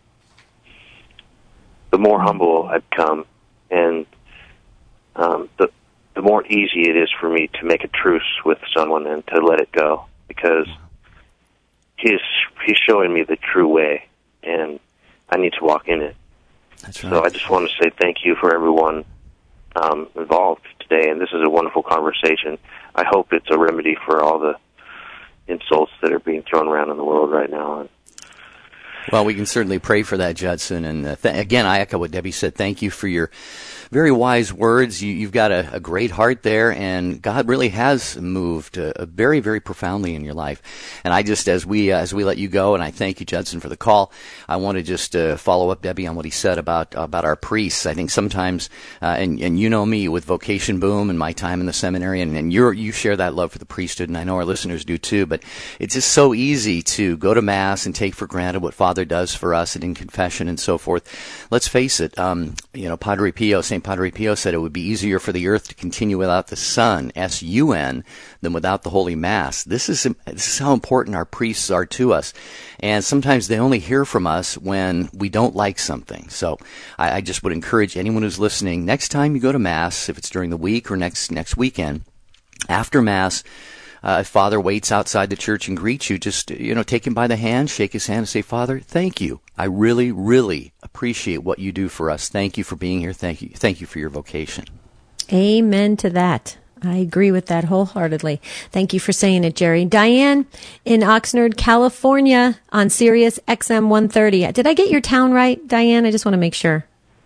the more humble I become, and um, the the more easy it is for me to make a truce with someone and to let it go, because he's he's showing me the true way, and I need to walk in it. That's right. So I just want to say thank you for everyone um, involved today, and this is a wonderful conversation. I hope it's a remedy for all the insults that are being thrown around in the world right now. Well, we can certainly pray for that, Judson. And uh, th- again, I echo what Debbie said. Thank you for your very wise words. You, you've got a, a great heart there, and God really has moved uh, very, very profoundly in your life. And I just, as we uh, as we let you go, and I thank you, Judson, for the call, I want to just uh, follow up, Debbie, on what he said about about our priests. I think sometimes, uh, and and you know me with Vocation Boom and my time in the seminary, and, and you you share that love for the priesthood, and I know our listeners do too. But it's just so easy to go to Mass and take for granted what Father does for us and in confession and so forth. Let's face it, um, you know, Padre Pio, Saint Padre Pio said it would be easier for the earth to continue without the sun, S U N, than without the Holy Mass. This is, this is how important our priests are to us. And sometimes they only hear from us when we don't like something. So I, I just would encourage anyone who's listening, next time you go to Mass, if it's during the week or next next weekend, after Mass, Uh, if Father waits outside the church and greets you, just, you know, take him by the hand, shake his hand, and say, Father, thank you. I really, really appreciate what you do for us. Thank you for being here. Thank you. Thank you for your vocation. Amen to that. I agree with that wholeheartedly. Thank you for saying it, Jerry. Diane in Oxnard, California on Sirius X M one thirty. Did I get your town right, Diane? I just want to make sure.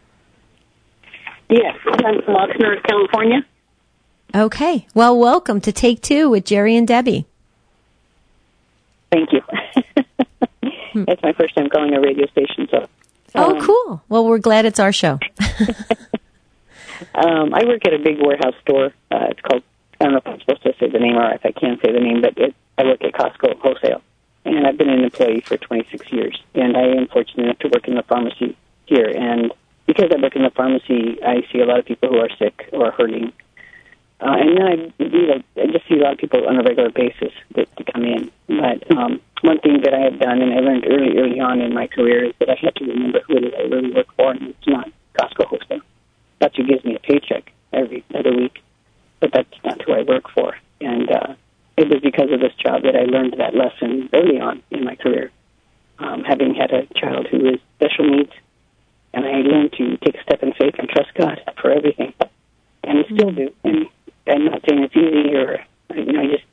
Yes, I'm from Oxnard, California. Okay. Well, welcome to Take Two with Jerry and Debbie. Thank you. It's my first time calling a radio station, so. Oh, um, cool. Well, we're glad it's our show. um, I work at a big warehouse store. Uh, it's called, I don't know if I'm supposed to say the name or if I can say the name, but it, I work at Costco Wholesale. And I've been an employee for twenty-six years. And I am fortunate enough to work in the pharmacy here. And because I work in the pharmacy, I see a lot of people who are sick or hurting. Uh, and then I, you know, I just see a lot of people on a regular basis that, that come in. But um, one thing that I have done, and I learned early, early on in my career, is that I have to remember who it is I really work for, and it's not Costco Wholesale. That's who gives me a paycheck every other week, but that's not who I work for. And uh, it was because of this job that I learned that lesson early on in my career, um, having had a child who is special needs, and I learned to take a step in faith and trust God for everything, and I still do. And I'm not saying it's easy or, you know, I just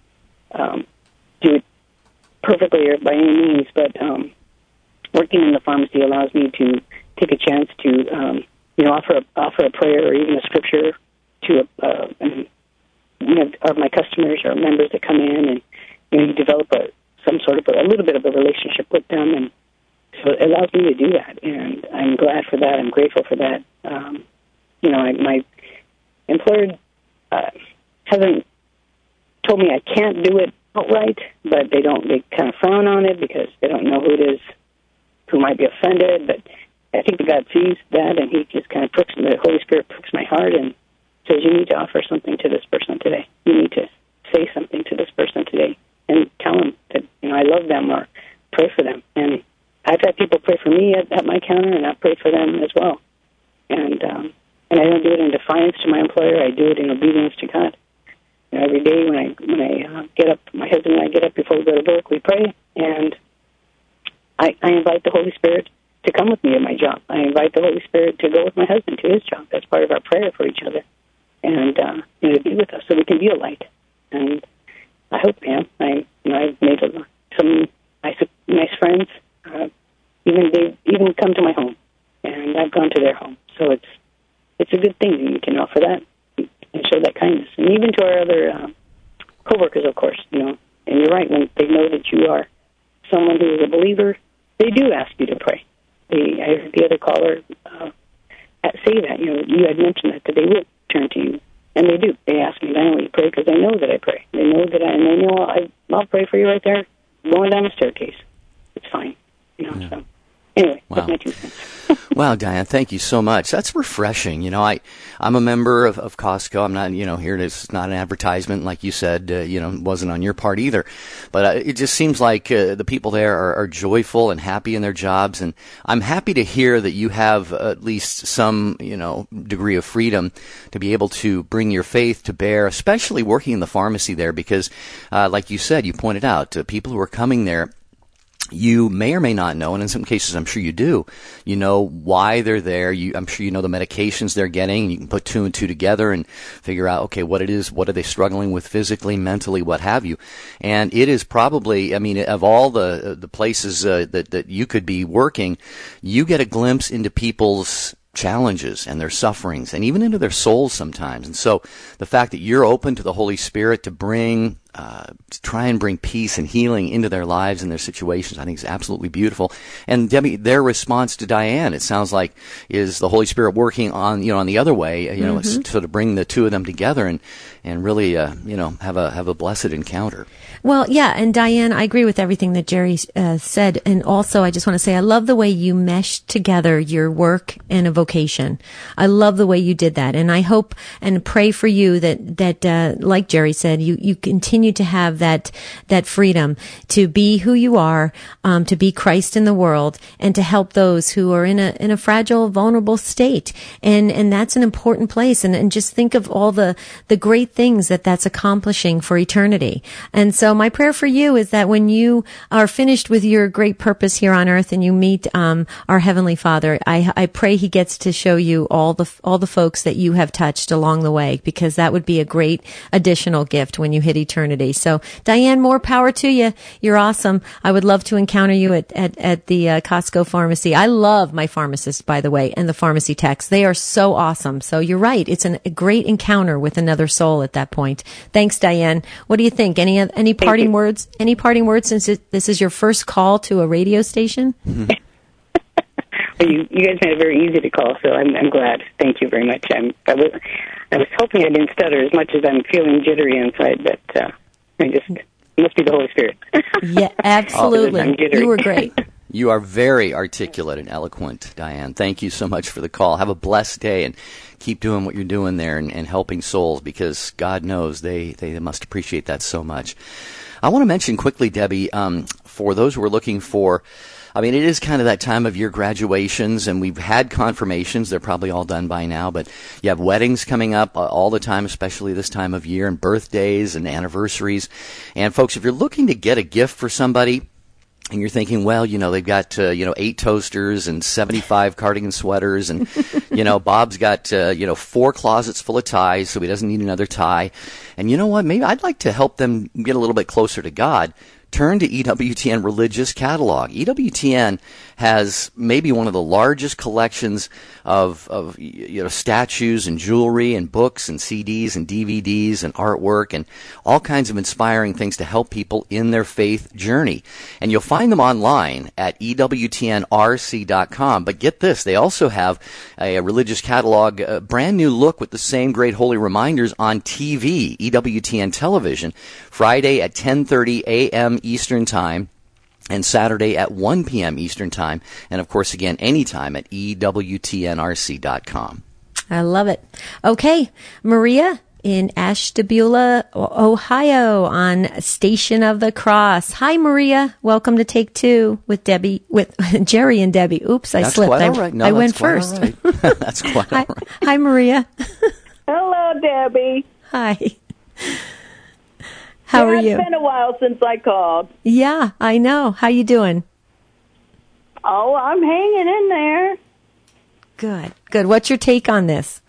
um, do it perfectly or by any means, but um, working in the pharmacy allows me to take a chance to, um, you know, offer a, offer a prayer or even a scripture to a, uh, and, you know, of my customers or members that come in, and, you know, you develop a, some sort of a, a little bit of a relationship with them, and so it allows me to do that, and I'm glad for that. I'm grateful for that. Um, you know, I, my employer Uh, hasn't told me I can't do it outright, but they don't, they kind of frown on it because they don't know who it is who might be offended. But I think God sees that, and he just kind of pricks, the Holy Spirit pricks my heart and says, you need to offer something to this person today. You need to say something to this person today and tell them that, you know, I love them or pray for them. And I've had people pray for me at, at my counter, and I've prayed for them as well. And, um, And I don't do it in defiance to my employer. I do it in obedience to God. You know, every day when I when I uh, get up, my husband and I get up before we go to work, we pray, and I, I invite the Holy Spirit to come with me at my job. I invite the Holy Spirit to go with my husband to his job. That's part of our prayer for each other, and uh, you know, to be with us so we can be a light. And I hope I am. I, you know, I've made a, some nice, nice friends. Uh, even they even come to my home, and I've gone to their home. So it's. It's a good thing that you can offer that and show that kindness. And even to our other uh, co-workers, of course, you know. And you're right, when they know that you are someone who is a believer, they do ask you to pray. They, I heard the other caller uh, say that, you know, you had mentioned that, that they will turn to you. And they do. They ask me, Diane, will you pray? Because they know that I pray. They know that I, and they know I, I'll pray for you right there, going down the staircase. It's fine. You know, yeah. So. Anyway, wow. That's my two cents. Wow, Diane, thank you so much. That's refreshing. You know, I, I'm a member of, of Costco. I'm not, you know, here it is. It's not an advertisement, like you said, uh, you know, it wasn't on your part either. But uh, it just seems like uh, the people there are, are joyful and happy in their jobs. And I'm happy to hear that you have at least some, you know, degree of freedom to be able to bring your faith to bear, especially working in the pharmacy there, because, uh, like you said, you pointed out, uh, people who are coming there you may or may not know, and in some cases I'm sure you do, you know why they're there. You, I'm sure you know the medications they're getting, and you can put two and two together and figure out, okay, what it is, what are they struggling with physically, mentally, what have you. And it is probably, I mean, of all the the places uh, that, that you could be working, you get a glimpse into people's challenges and their sufferings and even into their souls sometimes. And so the fact that you're open to the Holy Spirit to bring Uh, to try and bring peace and healing into their lives and their situations, I think is absolutely beautiful. And Debbie, their response to Diane, it sounds like, is the Holy Spirit working on, you know, on the other way, you know, mm-hmm. sort of bring the two of them together and, and really, uh, you know, have a, have a blessed encounter. Well, yeah, and Diane, I agree with everything that Jerry uh, said. And also, I just want to say, I love the way you meshed together your work and a vocation. I love the way you did that. And I hope and pray for you that, that, uh, like Jerry said, you, you continue to have that, that freedom to be who you are, um, to be Christ in the world, and to help those who are in a, in a fragile, vulnerable state. And, and that's an important place. And, and just think of all the, the great things that that's accomplishing for eternity. And so my prayer for you is that when you are finished with your great purpose here on earth and you meet, um, our Heavenly Father, I, I pray He gets to show you all the, all the folks that you have touched along the way, because that would be a great additional gift when you hit eternity. So, Diane, more power to you. You're awesome. I would love to encounter you at, at, at the uh, Costco pharmacy. I love my pharmacist, by the way, and the pharmacy techs. They are so awesome. So you're right. It's an, a great encounter with another soul at that point. Thanks, Diane. What do you think? Any any parting words? Any parting words since it, this is your first call to a radio station? Well, you, you guys made it very easy to call, so I'm, I'm glad. Thank you very much. I'm, I, was, I was hoping I didn't stutter as much as I'm feeling jittery inside, but uh, I just, it must be the Holy Spirit. Yeah, absolutely. You were great. You are very articulate and eloquent, Diane. Thank you so much for the call. Have a blessed day, and keep doing what you're doing there and, and helping souls, because God knows they, they must appreciate that so much. I want to mention quickly, Debbie, um, for those who are looking for, I mean, it is kind of that time of year, graduations, and we've had confirmations. They're probably all done by now, but you have weddings coming up all the time, especially this time of year, and birthdays and anniversaries. And folks, if you're looking to get a gift for somebody, and you're thinking, well, you know, they've got, uh, you know, eight toasters and seventy-five cardigan sweaters, and, you know, Bob's got, uh, you know, four closets full of ties, so he doesn't need another tie. And you know what? Maybe I'd like to help them get a little bit closer to God. Turn to E W T N Religious Catalog. E W T N has maybe one of the largest collections of, of, you know, statues and jewelry and books and C Ds and D V Ds and artwork and all kinds of inspiring things to help people in their faith journey. And you'll find them online at E W T N R C dot com. But get this, they also have a, a religious catalog, a brand new look with the same great holy reminders on T V, E W T N Television, Friday at ten thirty a.m. Eastern Time, and Saturday at one p.m. Eastern Time, and of course, again, anytime at E W T N R C dot com. I love it. Okay, Maria in Ashtabula, Ohio, on Station of the Cross. Hi, Maria. Welcome to Take Two with Debbie, with Jerry and Debbie. Oops, I that's slipped. Quite I, all right. No, I that's went quite first. All right. That's quite all hi, right. Hi, Maria. Hello, Debbie. Hi. How yeah, are you? It's been a while since I called. Yeah, I know. How you doing? Oh, I'm hanging in there. Good, good. What's your take on this?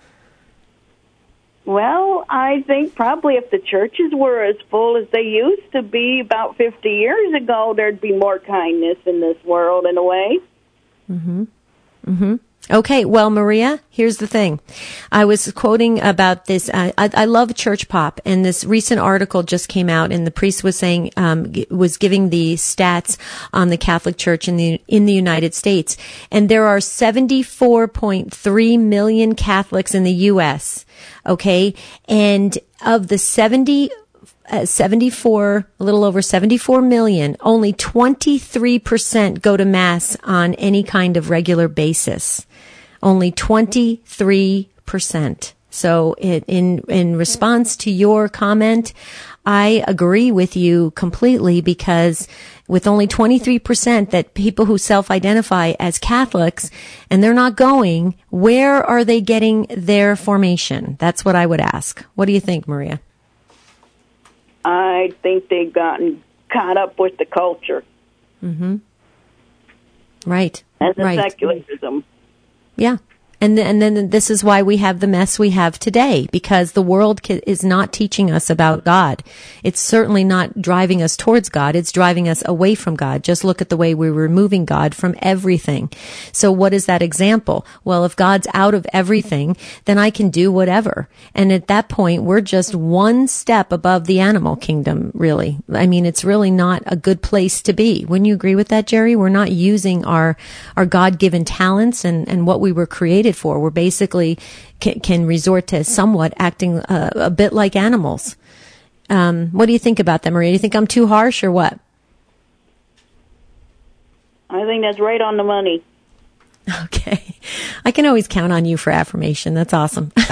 Well, I think probably if the churches were as full as they used to be about fifty years ago, there'd be more kindness in this world in a way. Mm-hmm. Mm-hmm. Okay, well, Maria, here's the thing. I was quoting about this. Uh, I, I love church pop, and this recent article just came out, and the priest was saying, um, was giving the stats on the Catholic Church in the in the United States, and there are seventy-four point three million Catholics in the U S. Okay, and of the seventy. Uh, seventy-four, a little over seventy-four million, only twenty-three percent go to Mass on any kind of regular basis. Only twenty-three percent. So it, in, in response to your comment, I agree with you completely, because with only twenty-three percent that people who self-identify as Catholics and they're not going, where are they getting their formation? That's what I would ask. What do you think, Maria? I think they've gotten caught up with the culture. Mm-hmm. Right. And the right. secularism. Yeah. And th- and then this is why we have the mess we have today, because the world ki- is not teaching us about God. It's certainly not driving us towards God. It's driving us away from God. Just look at the way we're removing God from everything. So what is that example? Well, if God's out of everything, then I can do whatever. And at that point, we're just one step above the animal kingdom, really. I mean, it's really not a good place to be. Wouldn't you agree with that, Jerry? We're not using our, our God-given talents and, and what we were created for. We're basically can, can resort to somewhat acting uh, a bit like animals. Um, what do you think about that, Maria? Do you think I'm too harsh or what? I think that's right on the money. Okay. I can always count on you for affirmation. That's awesome. By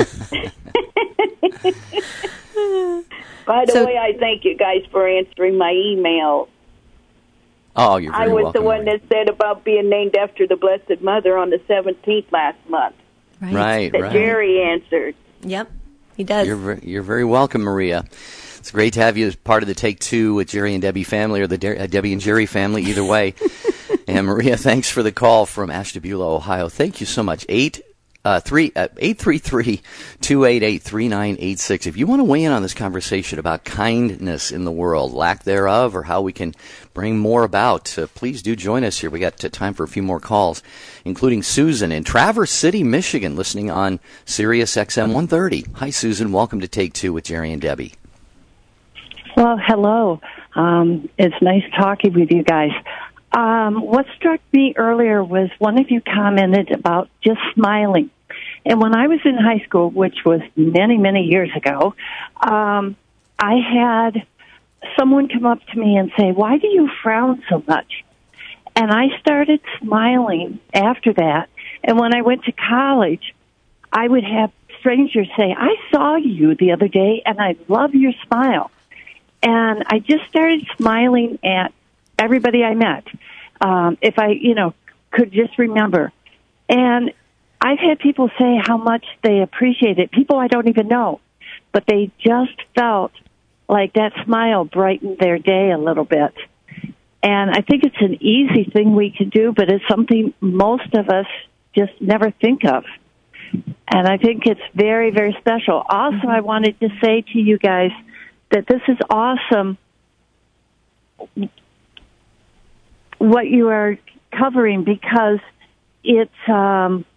the So- way, I thank you guys for answering my email. Oh, you're very I was welcome. the one that said about being named after the Blessed Mother on the seventeenth last month. Right, Right, That right. Jerry answered. Yep, he does. You're ver- you're very welcome, Maria. It's great to have you as part of the Take Two with Jerry and Debbie family, or the De- uh, Debbie and Jerry family, either way. And Maria, thanks for the call from Ashtabula, Ohio. Thank you so much. Eight. Uh, three, uh, eight three three, two eight eight, three nine eight six. If you want to weigh in on this conversation about kindness in the world, lack thereof, or how we can bring more about, uh, please do join us here. We got uh, time for a few more calls, including Susan in Traverse City, Michigan, listening on Sirius X M one thirty. Hi, Susan. Welcome to Take Two with Jerry and Debbie. Well, hello. Um, it's nice talking with you guys. Um, what struck me earlier was one of you commented about just smiling. And when I was in high school, which was many, many years ago, um, I had someone come up to me and say, "Why do you frown so much?" And I started smiling after that. And when I went to college, I would have strangers say, "I saw you the other day, and I love your smile." And I just started smiling at everybody I met, um, if I, you know, could just remember. And I've had people say how much they appreciate it, people I don't even know, but they just felt like that smile brightened their day a little bit. And I think it's an easy thing we can do, but it's something most of us just never think of. And I think it's very, very special. Also, I wanted to say to you guys that this is awesome what you are covering, because it's, um,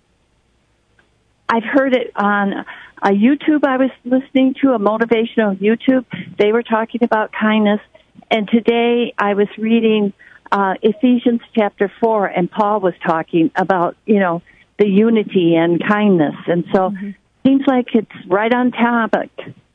I've heard it on a YouTube I was listening to, a motivational YouTube. They were talking about kindness. And today I was reading uh, Ephesians chapter four, and Paul was talking about, you know, the unity and kindness. And so mm-hmm. it seems like it's right on topic.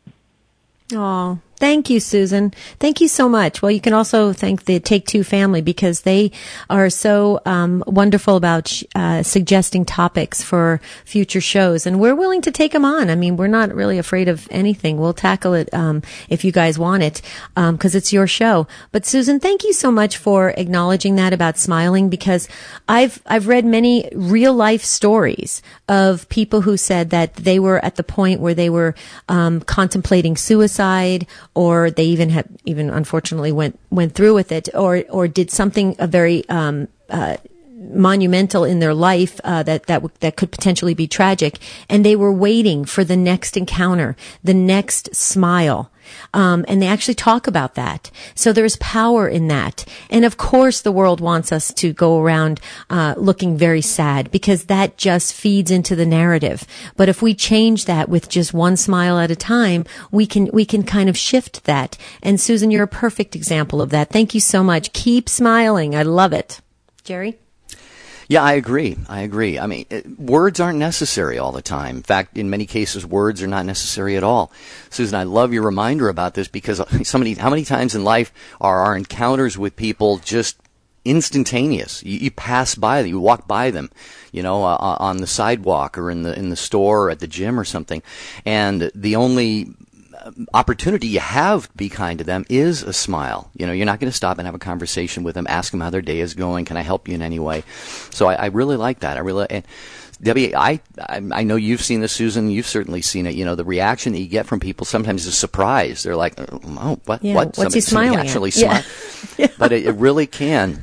Oh, thank you, Susan. Thank you so much. Well, you can also thank the Take Two family, because they are so um, wonderful about uh, suggesting topics for future shows, and we're willing to take them on. I mean, we're not really afraid of anything. We'll tackle it um, if you guys want it, because um, it's your show. But Susan, thank you so much for acknowledging that about smiling, because I've I've read many real life stories of people who said that they were at the point where they were um, contemplating suicide, or they even had, even unfortunately went went through with it, or or did something a very um, uh, monumental in their life uh, that that w- that could potentially be tragic, and they were waiting for the next encounter, the next smile. Um, and they actually talk about that. So there's power in that. And of course, the world wants us to go around uh, looking very sad, because that just feeds into the narrative. But if we change that with just one smile at a time, we can we can kind of shift that. And Susan, you're a perfect example of that. Thank you so much. Keep smiling. I love it. Jerry? Yeah, I agree. I agree. I mean, it, words aren't necessary all the time. In fact, in many cases, words are not necessary at all. Susan, I love your reminder about this, because so many, how many times in life are our encounters with people just instantaneous? You, you pass by them, you walk by them, you know, uh, on the sidewalk or in the in the store or at the gym or something, and the only opportunity you have to be kind to them is a smile. You know, you're not going to stop and have a conversation with them, ask them how their day is going. Can I help you in any way? So I, I really like that. I really, and Debbie, I, I I know you've seen this, Susan. You've certainly seen it. You know, the reaction that you get from people sometimes is surprise. They're like, "Oh, what? Yeah, what? what's he Somebody smiling actually at? smile?" Yeah. But it, it really can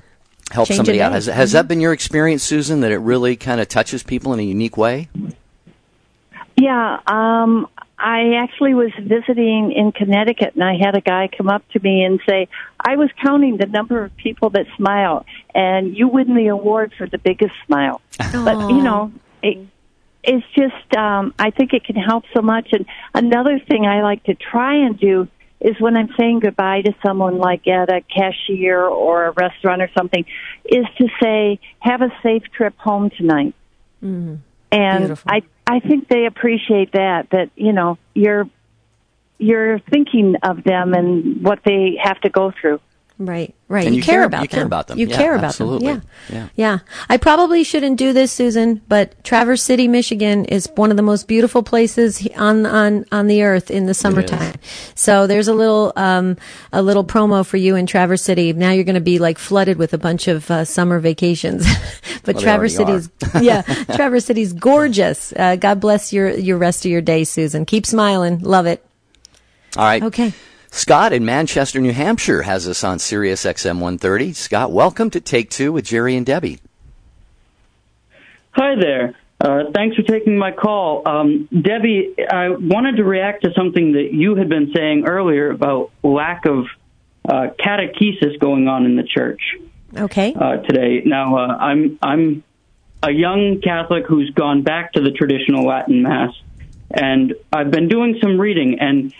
help Change somebody a out. day. Has, has Mhm. that been your experience, Susan, that it really kind of touches people in a unique way? Yeah, um, I actually was visiting in Connecticut, and I had a guy come up to me and say, I was counting the number of people that smile, and you win the award for the biggest smile. But, you know, it, it's just, um, I think it can help so much. And another thing I like to try and do is when I'm saying goodbye to someone, like at a cashier or a restaurant or something, is to say, have a safe trip home tonight. Mm. And Beautiful. I, I think they appreciate that, that, you know, you're, you're thinking of them and what they have to go through. Right, right. And you, you care, care- about you them. care about them. You Yeah, care about absolutely. them. Yeah. Yeah. Yeah. I probably shouldn't do this, Susan, but Traverse City, Michigan is one of the most beautiful places on on on the earth in the summertime. So there's a little um a little promo for you in Traverse City. Now you're going to be like flooded with a bunch of uh, summer vacations. But Well, they Traverse City already is yeah, Traverse City's gorgeous. Uh, God bless your your rest of your day, Susan. Keep smiling. Love it. All right. Okay. Scott in Manchester, New Hampshire has us on Sirius X M one thirty. Scott, welcome to Take Two with Jerry and Debbie. Hi there. Uh, thanks for taking my call. Um, Debbie, I wanted to react to something that you had been saying earlier about lack of uh, catechesis going on in the church. Okay. Uh, today. Now, uh, I'm I'm a young Catholic who's gone back to the traditional Latin Mass, and I've been doing some reading, and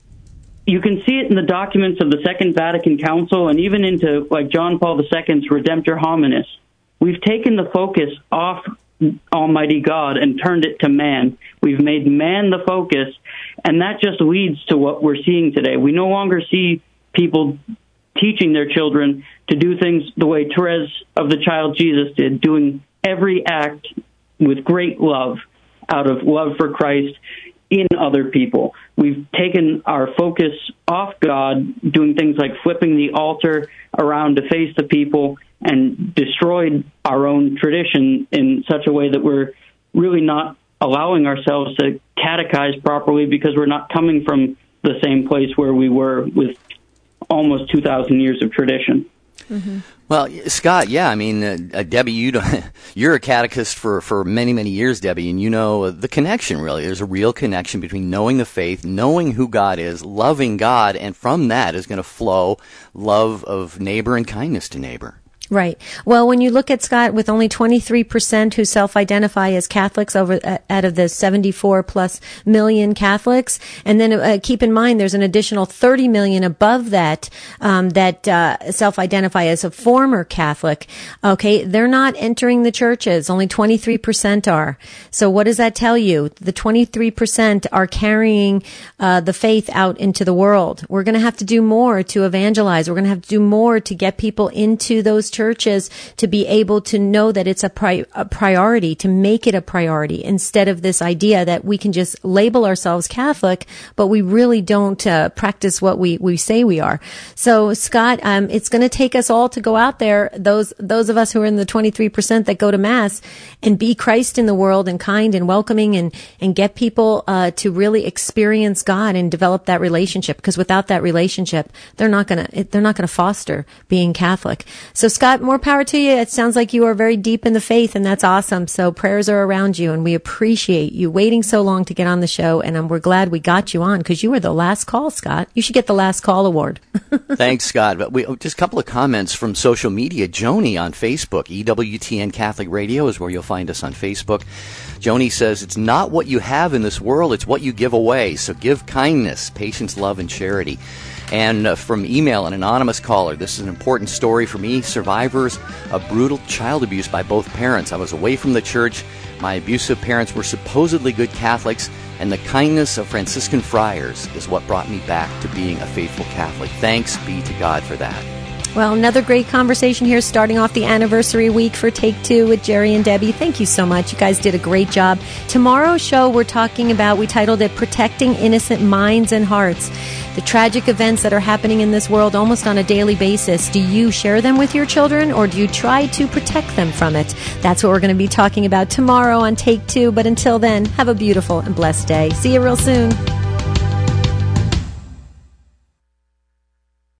you can see it in the documents of the Second Vatican Council and even into like John Paul the Second's Redemptor Hominis. We've taken the focus off Almighty God and turned it to man. We've made man the focus, and that just leads to what we're seeing today. We no longer see people teaching their children to do things the way Therese of the Child Jesus did, doing every act with great love out of love for Christ in other people. We've taken our focus off God, doing things like flipping the altar around to face the people, and destroyed our own tradition in such a way that we're really not allowing ourselves to catechize properly because we're not coming from the same place where we were with almost two thousand years of tradition. Mm-hmm. Well, Scott, yeah, I mean, uh, uh, Debbie, you don't, you're a catechist for, for many, many years, Debbie, and you know uh, the connection, really. There's a real connection between knowing the faith, knowing who God is, loving God, and from that is going to flow love of neighbor and kindness to neighbor. Right. Well, when you look at, Scott, with only twenty-three percent who self-identify as Catholics over uh, out of the seventy-four plus million Catholics, and then uh, keep in mind there's an additional thirty million above that um, that uh, self-identify as a former Catholic. Okay, they're not entering the churches. Only twenty-three percent are. So what does that tell you? The twenty-three percent are carrying uh, the faith out into the world. We're going to have to do more to evangelize. We're going to have to do more to get people into those churches to be able to know that it's a, pri- a priority, to make it a priority, instead of this idea that we can just label ourselves Catholic, but we really don't uh, practice what we, we say we are. So, Scott, um, it's going to take us all to go out there, those those of us who are in the twenty-three percent that go to Mass, and be Christ in the world and kind and welcoming, and, and get people uh, to really experience God and develop that relationship, because without that relationship, they're not going to they're not going to foster being Catholic. So, Scott, more power to you. It sounds like you are very deep in the faith, and that's awesome. So prayers are around you, and we appreciate you waiting so long to get on the show, and um, we're glad we got you on, because you were the last call, Scott. You should get the last call award. Thanks, Scott. But we, just a couple of comments from social media. Joni on Facebook, E W T N Catholic Radio is where you'll find us on Facebook. Joni says, it's not what you have in this world, it's what you give away. So give kindness, patience, love, and charity. And uh, from email, an anonymous caller, this is an important story for me. Survivors of brutal child abuse by both parents. I was away from the church. My abusive parents were supposedly good Catholics, and the kindness of Franciscan friars is what brought me back to being a faithful Catholic. Thanks be to God for that. Well, another great conversation here, starting off the anniversary week for Take Two with Jerry and Debbie. Thank you so much. You guys did a great job. Tomorrow's show, we're talking about, we titled it Protecting Innocent Minds and Hearts. The tragic events that are happening in this world almost on a daily basis. Do you share them with your children, or do you try to protect them from it? That's what we're going to be talking about tomorrow on Take Two. But until then, have a beautiful and blessed day. See you real soon.